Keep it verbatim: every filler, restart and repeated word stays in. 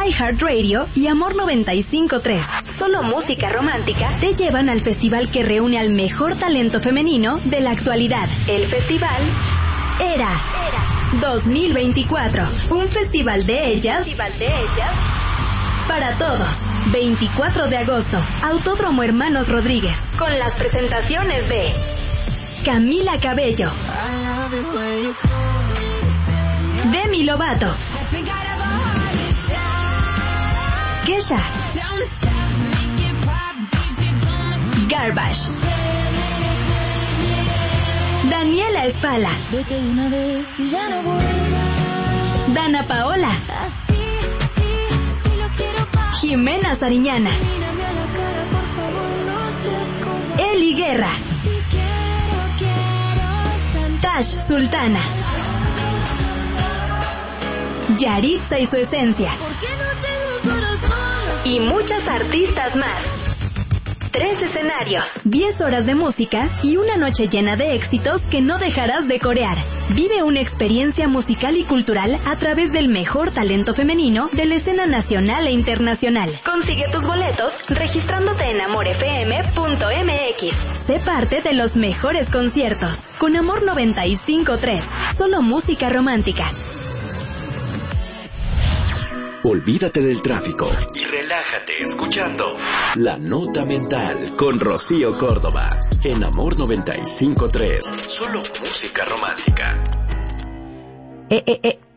iHeartRadio y Amor noventa y cinco punto tres, solo música romántica, te llevan al festival que reúne al mejor talento femenino de la actualidad. El festival Era dos mil veinticuatro, un festival de ellas, festival de ellas para todos. veinticuatro de agosto, Autódromo Hermanos Rodríguez, con las presentaciones de Camila Cabello, Demi Lovato, Kesha, Garbage, Daniela Espala, Dana Paola, Jimena Sariñana, Eli Guerra, Tash Sultana, Yaritza y su esencia, y muchas artistas más. Tres escenarios, diez horas de música y una noche llena de éxitos que no dejarás de corear. Vive una experiencia musical y cultural a través del mejor talento femenino de la escena nacional e internacional. Consigue tus boletos registrándote en amor f m punto m x. Sé parte de los mejores conciertos con Amor noventa y cinco punto tres, solo música romántica. Olvídate del tráfico y relájate escuchando La Nota Mental con Rocío Córdoba en Amor noventa y cinco punto tres, solo música romántica. Eh, eh, eh.